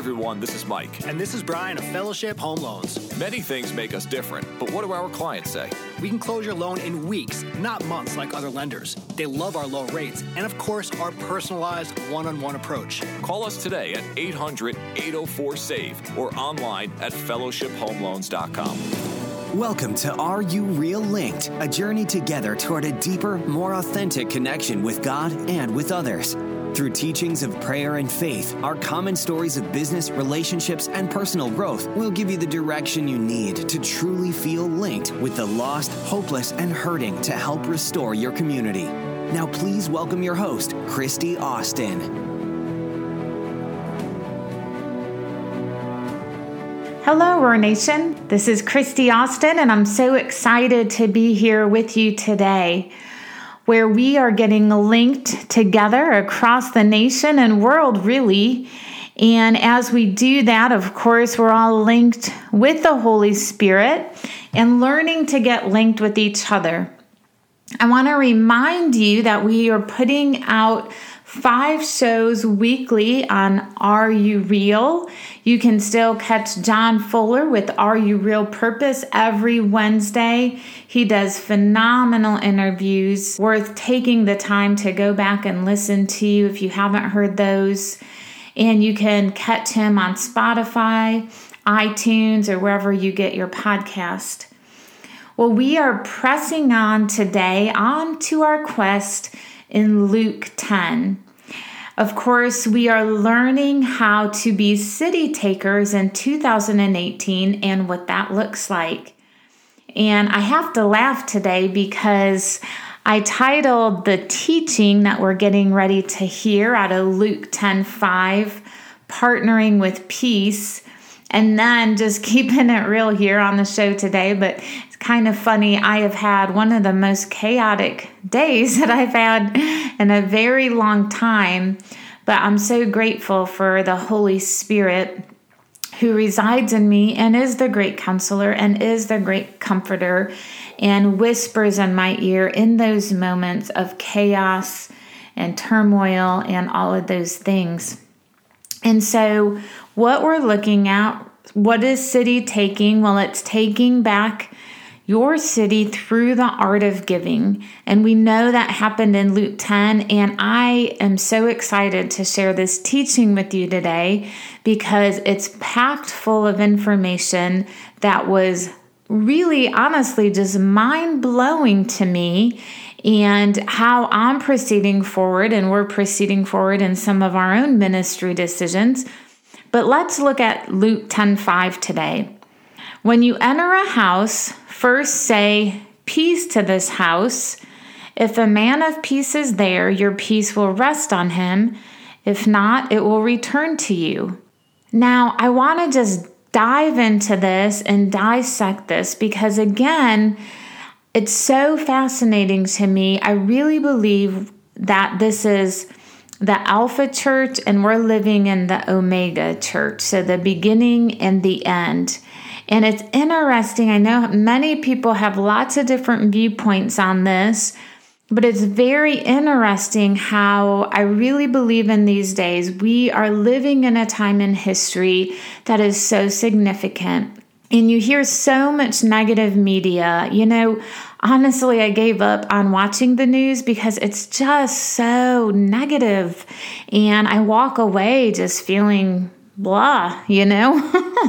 everyone, this is Mike. And this is Brian of Fellowship Home Loans. Many things make us different, but what do our clients say? We can close your loan in weeks, not months like other lenders. They love our low rates and, of course, our personalized one-on-one approach. Call us today at 800-804-SAVE or online at fellowshiphomeloans.com. Welcome to Are You Real Linked, a journey together toward a deeper, more authentic connection with God and with others. Through teachings of prayer and faith, our common stories of business, relationships, and personal growth will give you the direction you need to truly feel linked with the lost, hopeless, and hurting to help restore your community. Now please welcome your host, Christy Austin. Hello, Roar Nation. This is Christy Austin, and I'm so excited to be here with you today, where we are getting linked together across the nation and world, really. And as we do that, of course, we're all linked with the Holy Spirit and learning to get linked with each other. I want to remind you that we are putting out 5 shows weekly on Are You Real? You can still catch John Fuller with Are You Real Purpose every Wednesday. He does phenomenal interviews, worth taking the time to go back and listen to if you haven't heard those. And you can catch him on Spotify, iTunes, or wherever you get your podcast. Well, we are pressing on today on to our quest in Luke 10. Of course, we are learning how to be city takers in 2018 and what that looks like. And I have to laugh today because I titled the teaching that we're getting ready to hear out of Luke 10:5, Partnering with Peace, and then just keeping it real here on the show today. But it's kind of funny. I have had one of the most chaotic days that I've had in a very long time, but I'm so grateful for the Holy Spirit who resides in me and is the great counselor and is the great comforter and whispers in my ear in those moments of chaos and turmoil and all of those things. And so what we're looking at, what is city taking? Well, it's taking back your city through the art of giving. And we know that happened in Luke 10. And I am so excited to share this teaching with you today because it's packed full of information that was really, honestly, just mind-blowing to me, and how I'm proceeding forward, and we're proceeding forward in some of our own ministry decisions. But let's look at Luke 10:5 today. When you enter a house, first say, "Peace to this house." If a man of peace is there, your peace will rest on him. If not, it will return to you. Now, I want to just dive into this and dissect this because, again, it's so fascinating to me. I really believe that this is the Alpha Church and we're living in the Omega Church, so the beginning and the end. And it's interesting. I know many people have lots of different viewpoints on this, but it's very interesting how I really believe in these days we are living in a time in history that is so significant. And you hear so much negative media. You know, honestly, I gave up on watching the news because it's just so negative. And I walk away just feeling blah, you know?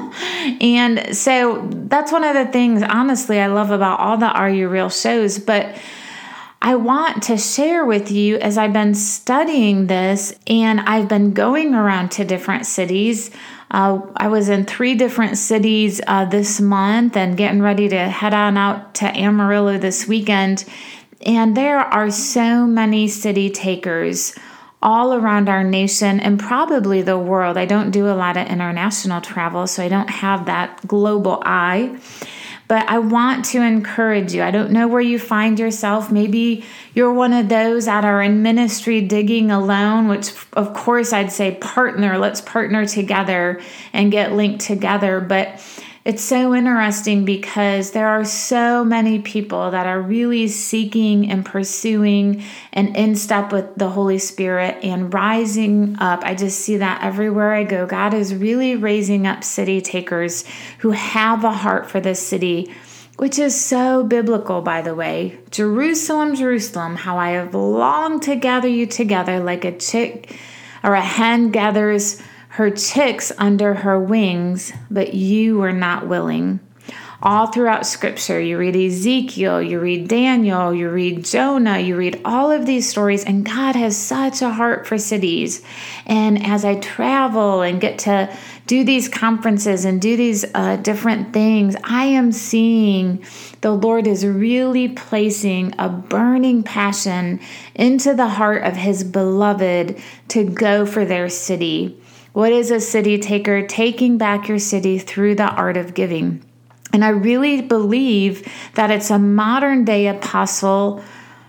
And so that's one of the things, honestly, I love about all the Are You Real shows. But I want to share with you as I've been studying this and I've been going around to different cities. I was in 3 different cities this month and getting ready to head on out to Amarillo this weekend. And there are so many city takers all around our nation and probably the world. I don't do a lot of international travel, so I don't have that global eye. But I want to encourage you. I don't know where you find yourself. Maybe you're one of those that are in ministry digging alone, which of course I'd say partner. Let's partner together and get linked together. But It's so interesting because there are so many people that are really seeking and pursuing and in step with the Holy Spirit and rising up. I just see that everywhere I go. God is really raising up city takers who have a heart for this city, which is so biblical, by the way. Jerusalem, Jerusalem, how I have longed to gather you together like a chick or a hen gathers her chicks under her wings, but you were not willing. All throughout Scripture, you read Ezekiel, you read Daniel, you read Jonah, you read all of these stories, and God has such a heart for cities. And as I travel and get to do these conferences and do these different things, I am seeing the Lord is really placing a burning passion into the heart of His beloved to go for their city. What is a city taker? Taking back your city through the art of giving. And I really believe that it's a modern day apostle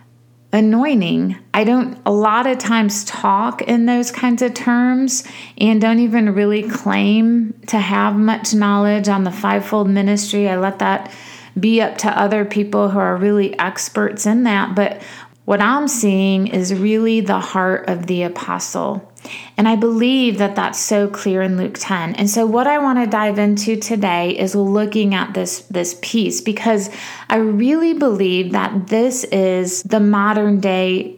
anointing. I don't a lot of times talk in those kinds of terms and don't even really claim to have much knowledge on the fivefold ministry. I let that be up to other people who are really experts in that. But what I'm seeing is really the heart of the apostle. And I believe that that's so clear in Luke 10. And so what I want to dive into today is looking at this piece, because I really believe that this is the modern day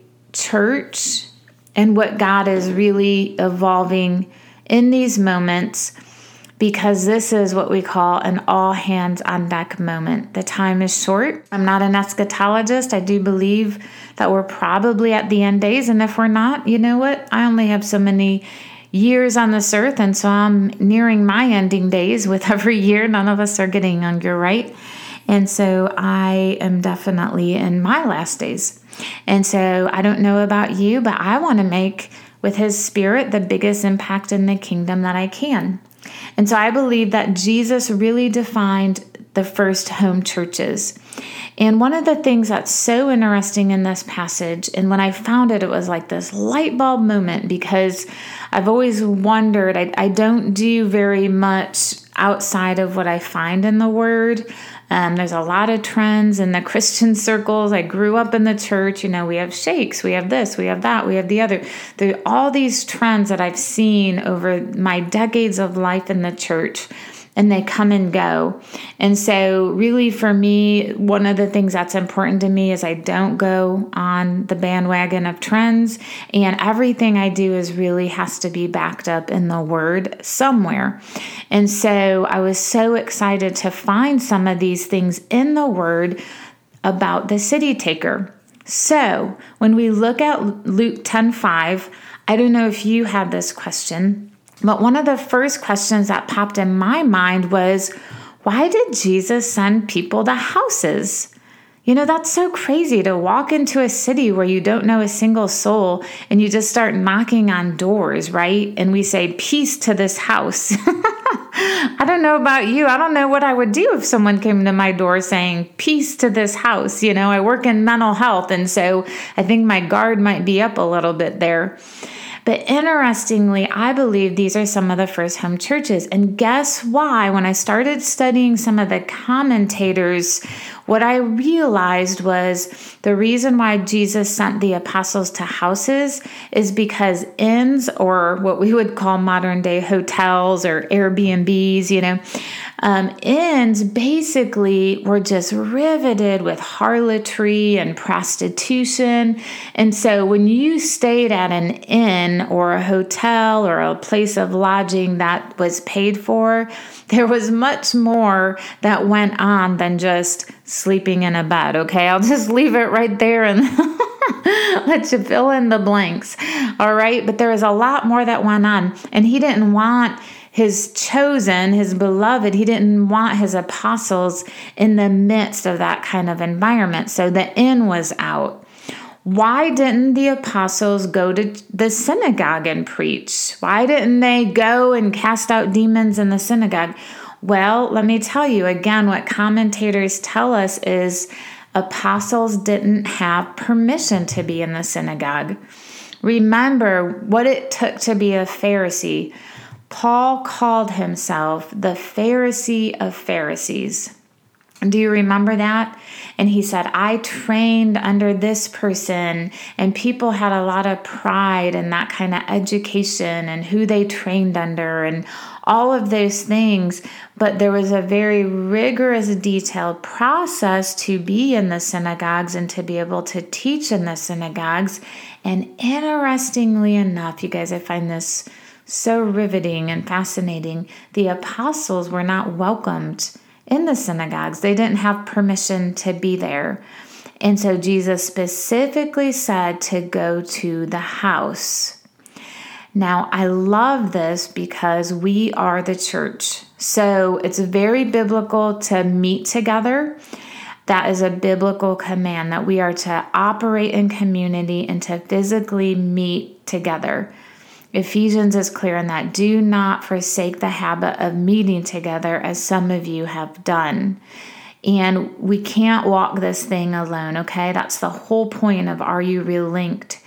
church and what God is really evolving in these moments, because this is what we call an all hands on deck moment. The time is short. I'm not an eschatologist. I do believe that we're probably at the end days. And if we're not, you know what? I only have so many years on this earth. And so I'm nearing my ending days with every year. None of us are getting younger, right? And so I am definitely in my last days. And so I don't know about you, but I want to make with His Spirit the biggest impact in the kingdom that I can. And so I believe that Jesus really defined the first home churches. And one of the things that's so interesting in this passage, and when I found it, it was like this light bulb moment, because I've always wondered, I don't do very much outside of what I find in the Word. There's a lot of trends in the Christian circles. I grew up in the church. We have shakes, we have this, we have that, we have the other. There are all these trends that I've seen over my decades of life in the church, and they come and go. And so really for me, one of the things that's important to me is I don't go on the bandwagon of trends, and everything I do is really has to be backed up in the Word somewhere. And so I was so excited to find some of these things in the Word about the city taker. So when we look at Luke 10:5, I don't know if you had this question, but one of the first questions that popped in my mind was, why did Jesus send people to houses? That's so crazy to walk into a city where you don't know a single soul and you just start knocking on doors, right? And we say, peace to this house. I don't know about you. I don't know what I would do if someone came to my door saying, peace to this house. I work in mental health, and so I think my guard might be up a little bit there. But interestingly, I believe these are some of the first home churches. And guess why? When I started studying some of the commentators, what I realized was the reason why Jesus sent the apostles to houses is because inns, or what we would call modern day hotels or Airbnbs, inns basically were just riveted with harlotry and prostitution. And so when you stayed at an inn or a hotel or a place of lodging that was paid for, there was much more that went on than just sleeping in a bed. Okay, I'll just leave it right there and let you fill in the blanks. All right, but there was a lot more that went on, and He didn't want His chosen, His beloved, He didn't want His apostles in the midst of that kind of environment. So the inn was out. Why didn't the apostles go to the synagogue and preach? Why didn't they go and cast out demons in the synagogue? Well, let me tell you again, what commentators tell us is apostles didn't have permission to be in the synagogue. Remember what it took to be a Pharisee. Paul called himself the Pharisee of Pharisees. Do you remember that? And he said, I trained under this person, and people had a lot of pride in that kind of education and who they trained under and all of those things. But there was a very rigorous, detailed process to be in the synagogues and to be able to teach in the synagogues. And interestingly enough, you guys, I find this so riveting and fascinating. The apostles were not welcomed in the synagogues. They didn't have permission to be there. And so Jesus specifically said to go to the house. Now, I love this because we are the church. So it's very biblical to meet together. That is a biblical command that we are to operate in community and to physically meet together. Ephesians is clear on that. Do not forsake the habit of meeting together as some of you have done. And we can't walk this thing alone, okay? That's the whole point of Are You Relinked?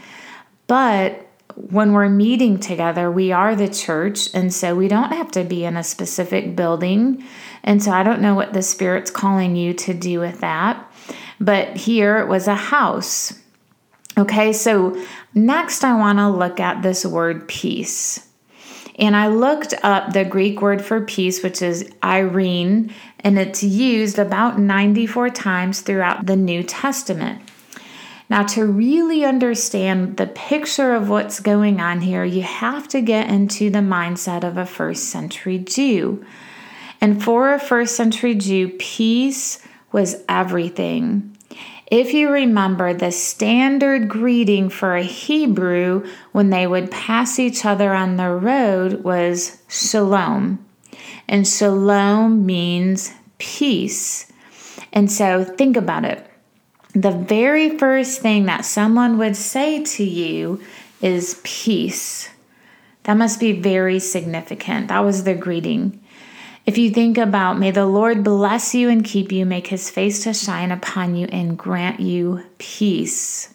But when we're meeting together, we are the church, and so we don't have to be in a specific building. And so I don't know what the Spirit's calling you to do with that. But here it was a house. Okay, so next I want to look at this word peace. And I looked up the Greek word for peace, which is eirene, and it's used about 94 times throughout the New Testament. Now, to really understand the picture of what's going on here, you have to get into the mindset of a first century Jew. And for a first century Jew, peace was everything. If you remember, the standard greeting for a Hebrew when they would pass each other on the road was shalom. And shalom means peace. And so think about it. The very first thing that someone would say to you is peace. That must be very significant. That was the greeting. If you think about, may the Lord bless you and keep you, make his face to shine upon you and grant you peace.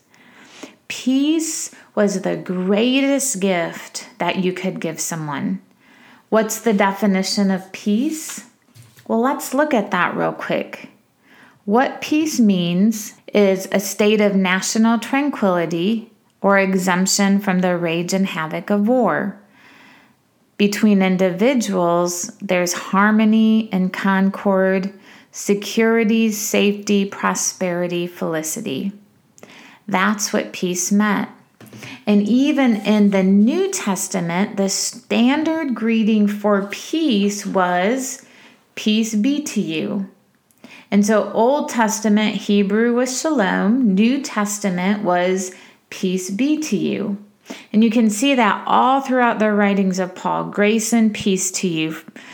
Peace was the greatest gift that you could give someone. What's the definition of peace? Well, let's look at that real quick. What peace means is a state of national tranquility or exemption from the rage and havoc of war. Between individuals, there's harmony and concord, security, safety, prosperity, felicity. That's what peace meant. And even in the New Testament, the standard greeting for peace was, peace be to you. And so Old Testament Hebrew was shalom, New Testament was peace be to you. And you can see that all throughout the writings of Paul, grace and peace to you,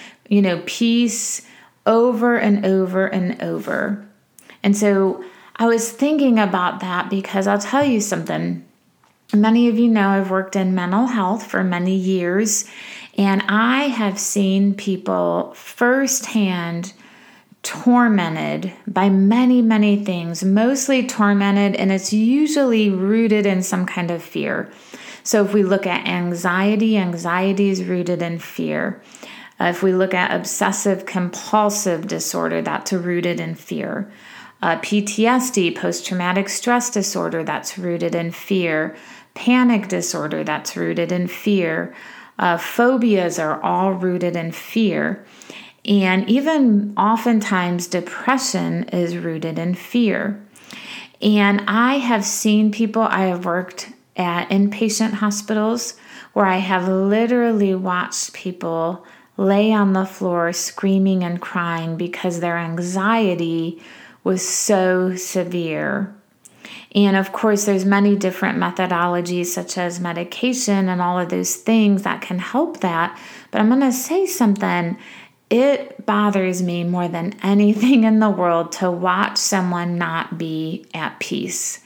peace over and over and over. And so I was thinking about that because I'll tell you something. Many of you know I've worked in mental health for many years, and I have seen people firsthand tormented by many, many things, mostly tormented, and it's usually rooted in some kind of fear. So if we look at anxiety is rooted in fear. If we look at obsessive compulsive disorder, that's rooted in fear. PTSD, post-traumatic stress disorder, that's rooted in fear. Panic disorder, that's rooted in fear. Phobias are all rooted in fear. And even oftentimes depression is rooted in fear. And I have seen people, I have worked at inpatient hospitals where I have literally watched people lay on the floor screaming and crying because their anxiety was so severe. And of course, there's many different methodologies such as medication and all of those things that can help that. But I'm going to say something. It bothers me more than anything in the world to watch someone not be at peace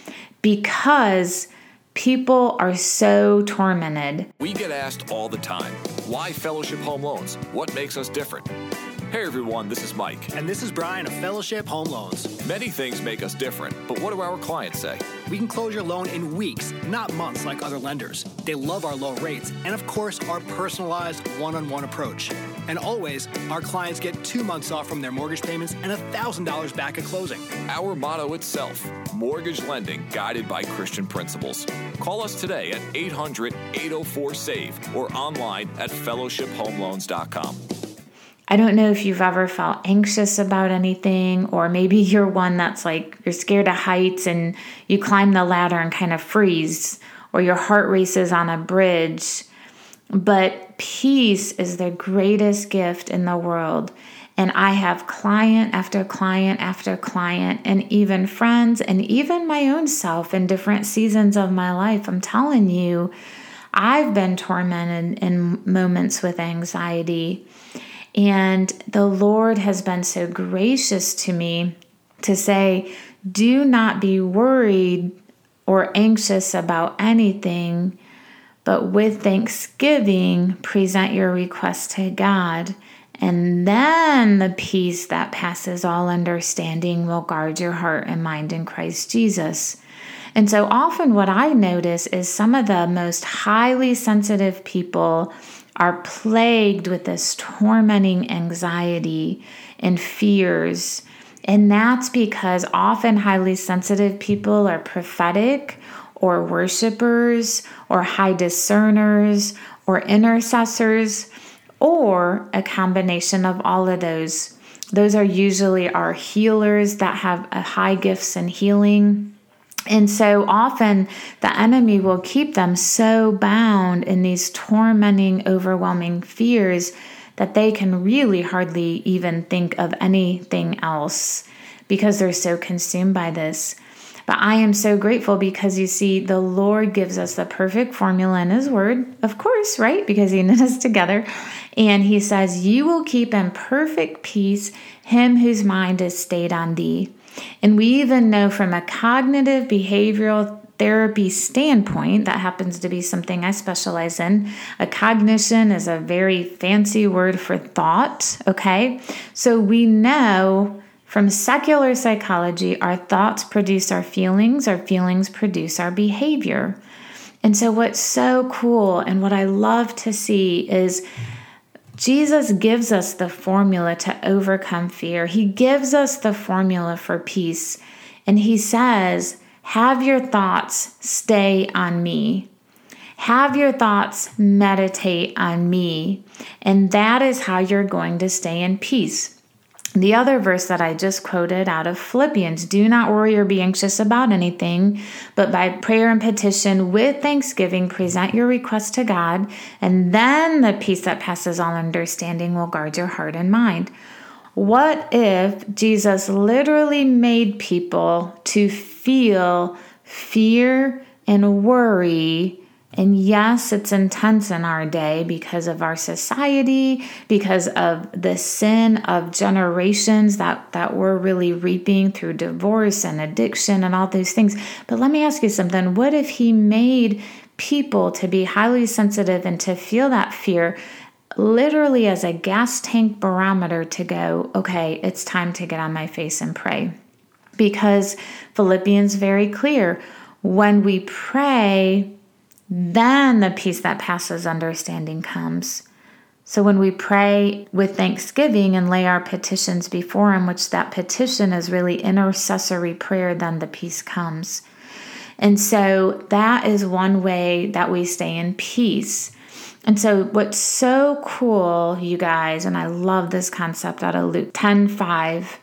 because people are so tormented. We get asked all the time, why Fellowship Home Loans? What makes us different? Hey everyone, this is Mike. And this is Brian of Fellowship Home Loans. Many things make us different, but what do our clients say? We can close your loan in weeks, not months like other lenders. They love our low rates and, of course, our personalized one-on-one approach. And always, our clients get 2 months off from their mortgage payments and $1,000 back at closing. Our motto itself, mortgage lending guided by Christian principles. Call us today at 800-804-SAVE or online at fellowshiphomeloans.com. I don't know if you've ever felt anxious about anything, or maybe you're one that's like, you're scared of heights and you climb the ladder and kind of freeze, or your heart races on a bridge. But peace is the greatest gift in the world. And I have client after client after client, and even friends, and even my own self in different seasons of my life. I'm telling you, I've been tormented in moments with anxiety. And the Lord has been so gracious to me to say, do not be worried or anxious about anything, but with thanksgiving, present your request to God. And then the peace that passes all understanding will guard your heart and mind in Christ Jesus. And so often what I notice is some of the most highly sensitive people are plagued with this tormenting anxiety and fears. And that's because often highly sensitive people are prophetic or worshipers or high discerners or intercessors, or a combination of all of those. Those are usually our healers that have a high gifts in healing. And so often the enemy will keep them so bound in these tormenting, overwhelming fears that they can really hardly even think of anything else because they're so consumed by this. But I am so grateful because you see, the Lord gives us the perfect formula in His Word, of course, right? Because He knit us together. And He says, you will keep in perfect peace him whose mind is stayed on thee. And we even know from a cognitive behavioral therapy standpoint, that happens to be something I specialize in. A cognition is a very fancy word for thought, okay? So we know from secular psychology, our thoughts produce our feelings produce our behavior. And so what's so cool and what I love to see is Jesus gives us the formula to overcome fear. He gives us the formula for peace. And He says, have your thoughts stay on me. Have your thoughts meditate on me. And that is how you're going to stay in peace. The other verse that I just quoted out of Philippians, do not worry or be anxious about anything, but by prayer and petition with thanksgiving, present your requests to God, and then the peace that passes all understanding will guard your heart and mind. What if Jesus literally made people to feel fear and worry? And yes, it's intense in our day because of our society, because of the sin of generations that we're really reaping through divorce and addiction and all those things. But let me ask you something. What if He made people to be highly sensitive and to feel that fear literally as a gas tank barometer to go, okay, it's time to get on my face and pray? Because Philippians very clear, when we pray, then the peace that passes understanding comes. So when we pray with thanksgiving and lay our petitions before Him, which that petition is really intercessory prayer, then the peace comes. And so that is one way that we stay in peace. And so what's so cool, you guys, and I love this concept out of Luke 10:5,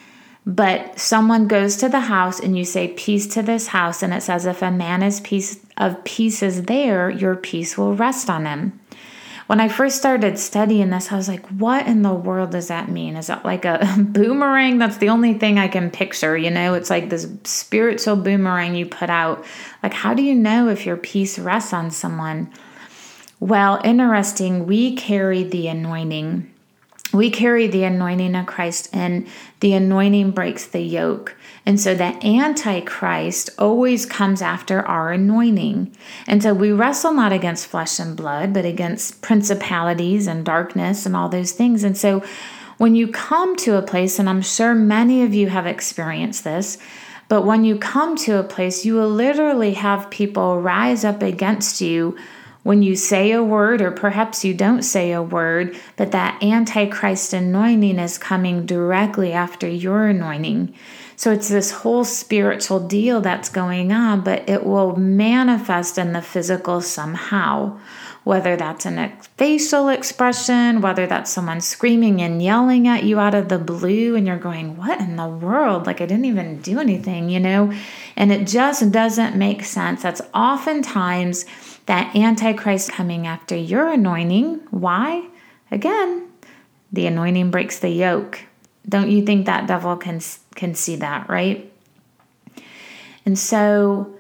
but someone goes to the house and you say, peace to this house. And it says, if a man of peace is there, your peace will rest on him. When I first started studying this, I was like, what in the world does that mean? Is that like a boomerang? That's the only thing I can picture. It's like this spiritual boomerang you put out. Like, how do you know if your peace rests on someone? Well, interesting, we carry the anointing. We carry the anointing of Christ, and the anointing breaks the yoke. And so the Antichrist always comes after our anointing. And so we wrestle not against flesh and blood, but against principalities and darkness and all those things. And so When you come to a place, and I'm sure many of you have experienced this, but when you come to a place, you will literally have people rise up against you when you say a word, or perhaps you don't say a word, but that Antichrist anointing is coming directly after your anointing. So it's this whole spiritual deal that's going on, but it will manifest in the physical somehow, whether that's a facial expression, whether that's someone screaming and yelling at you out of the blue, and you're going, what in the world? Like, I didn't even do anything, and it just doesn't make sense. That's oftentimes that Antichrist coming after your anointing. Why? Again, the anointing breaks the yoke. Don't you think that devil can see that, right? And so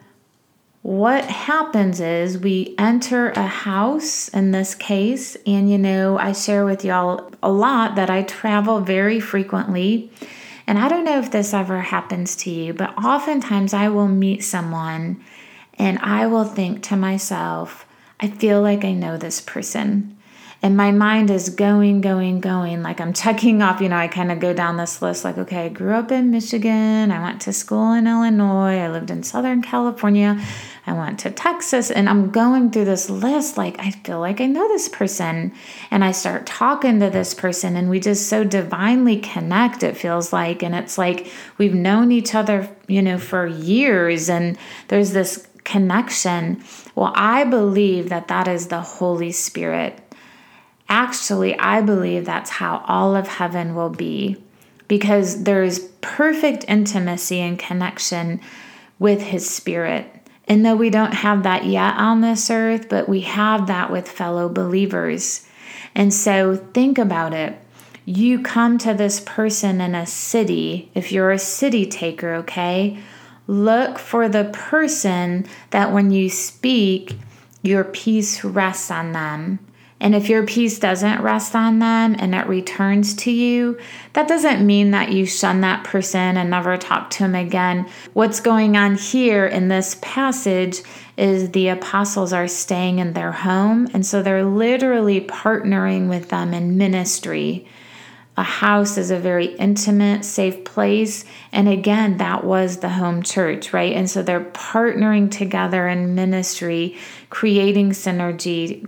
what happens is we enter a house in this case, and I share with y'all a lot that I travel very frequently. And I don't know if this ever happens to you, but oftentimes I will meet someone and I will think to myself, I feel like I know this person. And my mind is going, like I'm checking off, I kind of go down this list like, okay, I grew up in Michigan. I went to school in Illinois. I lived in Southern California. I went to Texas, and I'm going through this list like, I feel like I know this person. And I start talking to this person, and we just so divinely connect, it feels like. And it's like we've known each other, for years, and there's this connection. Well, I believe that is the Holy Spirit. Actually, I believe that's how all of heaven will be, because there's perfect intimacy and connection with His Spirit. And though we don't have that yet on this earth, but we have that with fellow believers. And so think about it. You come to this person in a city, if you're a city taker, okay? Look for the person that when you speak, your peace rests on them. And if your peace doesn't rest on them and it returns to you, that doesn't mean that you shun that person and never talk to him again. What's going on here in this passage is the apostles are staying in their home, and so they're literally partnering with them in ministry. A house is a very intimate, safe place. And again, that was the home church, right? And so they're partnering together in ministry, creating synergy,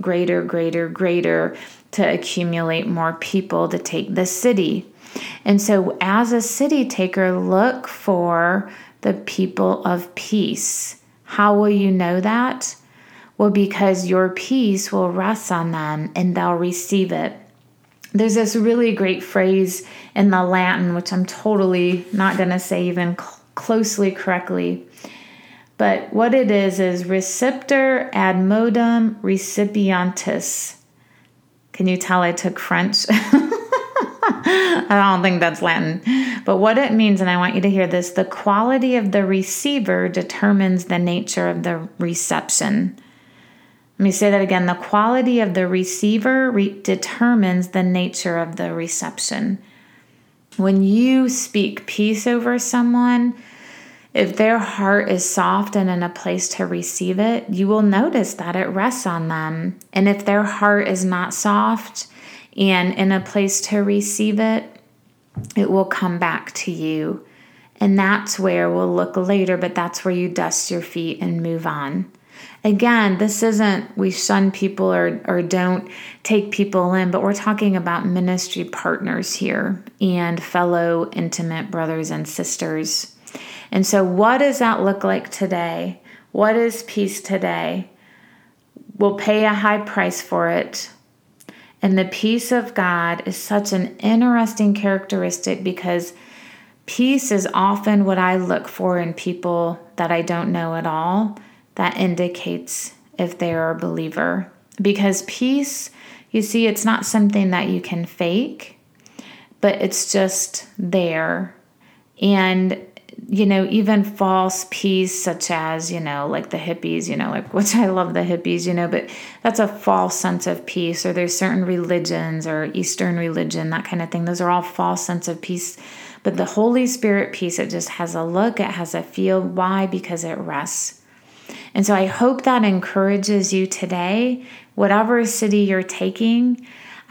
greater, to accumulate more people to take the city. And so as a city taker, look for the people of peace. How will you know that? Well, because your peace will rest on them and they'll receive it. There's this really great phrase in the Latin, which I'm totally not going to say even closely correctly. But what it is receptor ad modum recipientis. Can you tell I took French? I don't think that's Latin. But what it means, and I want you to hear this, the quality of the receiver determines the nature of the reception. Let me say that again. The quality of the receiver determines the nature of the reception. When you speak peace over someone, if their heart is soft and in a place to receive it, you will notice that it rests on them. And if their heart is not soft and in a place to receive it, it will come back to you. And that's where we'll look later, but that's where you dust your feet and move on. Again, this isn't we shun people or don't take people in, but we're talking about ministry partners here and fellow intimate brothers and sisters. And so what does that look like today? What is peace today? We'll pay a high price for it. And the peace of God is such an interesting characteristic because peace is often what I look for in people that I don't know at all. That indicates if they are a believer. Because peace, you see, it's not something that you can fake, but it's just there. And, even false peace, such as, like the hippies, which I love the hippies, but that's a false sense of peace. Or there's certain religions or Eastern religion, that kind of thing. Those are all false sense of peace. But the Holy Spirit peace, it just has a look, it has a feel. Why? Because it rests. And so I hope that encourages you today, whatever city you're taking.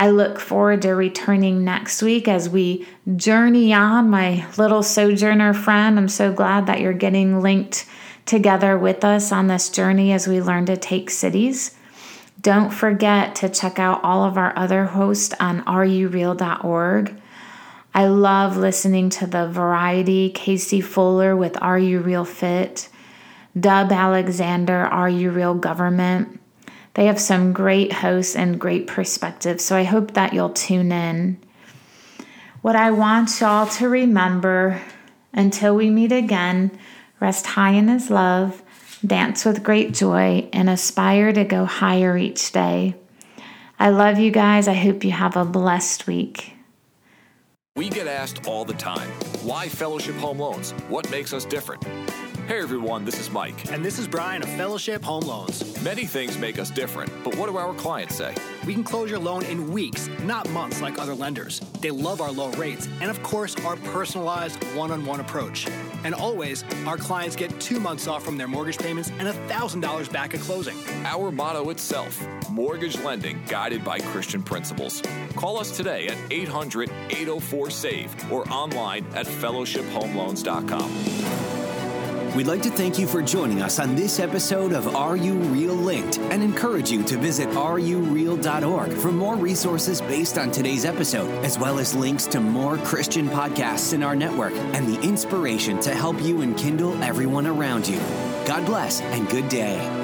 I look forward to returning next week as we journey on, my little sojourner friend. I'm so glad that you're getting linked together with us on this journey as we learn to take cities. Don't forget to check out all of our other hosts on areyoureal.org. I love listening to The Variety, Casey Fuller with Are You Real Fit, Dub Alexander, Are You Real Government. They have some great hosts and great perspectives, so I hope that you'll tune in. What I want y'all to remember until we meet again, rest high in His love, dance with great joy, and aspire to go higher each day. I love you guys. I hope you have a blessed week. We get asked all the time, why Fellowship Home Loans? What makes us different? Hey everyone, this is Mike. And this is Brian of Fellowship Home Loans. Many things make us different, but what do our clients say? We can close your loan in weeks, not months like other lenders. They love our low rates and, of course, our personalized one-on-one approach. And always, our clients get 2 months off from their mortgage payments and $1,000 back at closing. Our motto itself, mortgage lending guided by Christian principles. Call us today at 800-804-SAVE or online at fellowshiphomeloans.com. We'd like to thank you for joining us on this episode of Are You Real Linked and encourage you to visit areyoureal.org for more resources based on today's episode, as well as links to more Christian podcasts in our network and the inspiration to help you enkindle everyone around you. God bless and good day.